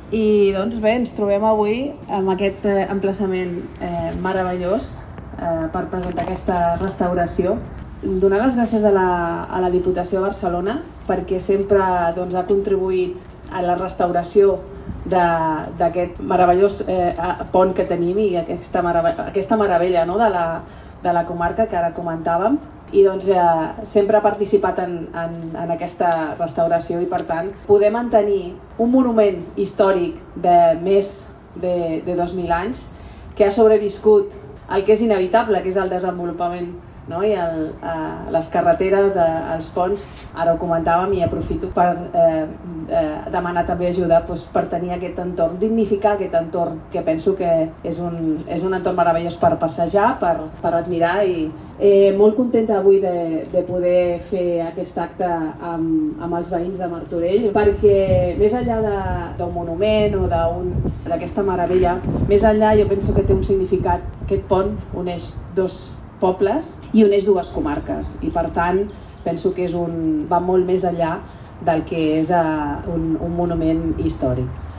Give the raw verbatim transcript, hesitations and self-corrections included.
I doncs bé, ens trobem avui amb aquest eh, emplaçament eh, meravellós eh, per presentar aquesta restauració. Donar les gràcies a la, a la Diputació de Barcelona perquè sempre doncs, ha contribuït a la restauració d'aquest meravellós eh, pont que tenim i aquesta, meravella, aquesta meravella no, de, la, de la comarca que ara comentàvem. I doncs eh, sempre ha participat en, en, en aquesta restauració i per tant poder mantenir un monument històric de més de, de dos mil anys que ha sobreviscut el que és inevitable, que és el desenvolupament, no? I el, eh, les carreteres, eh, els ponts, ara ho comentàvem i aprofito per eh, eh, demanar també ajuda doncs, per tenir aquest entorn, dignificar aquest entorn que penso que és un, és un entorn meravellós per passejar, per, per admirar i eh, molt contenta avui de, de poder fer aquest acte amb, amb els veïns de Martorell perquè més enllà d'un monument o d'aquesta meravella, més enllà jo penso que té un significat. Aquest pont uneix dos pobles i uneix dues comarques i per tant penso que és un, va molt més enllà del que és uh, un, un monument històric.